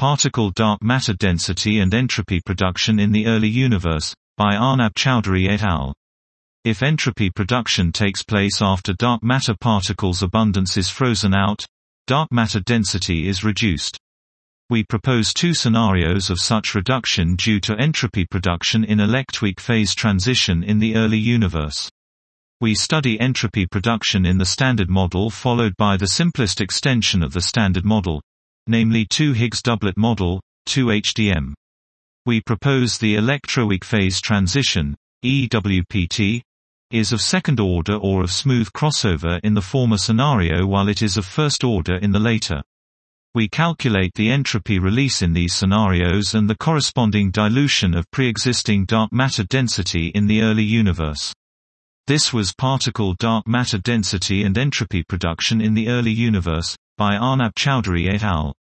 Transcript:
Particle dark matter density and entropy production in the early universe, by Arnab Chowdhury et al. If entropy production takes place after dark matter particles' abundance is frozen out, dark matter density is reduced. We propose two scenarios of such reduction due to entropy production in electweak phase transition in the early universe. We study entropy production in the Standard Model followed by the simplest extension of the Standard Model, namely 2 Higgs doublet model, 2HDM. We propose the electroweak phase transition, EWPT, is of second order or of smooth crossover in the former scenario while it is of first order in the later. We calculate the entropy release in these scenarios and the corresponding dilution of pre-existing dark matter density in the early universe. This was Particle dark matter density and entropy production in the early universe, by Arnab Chowdhury et al.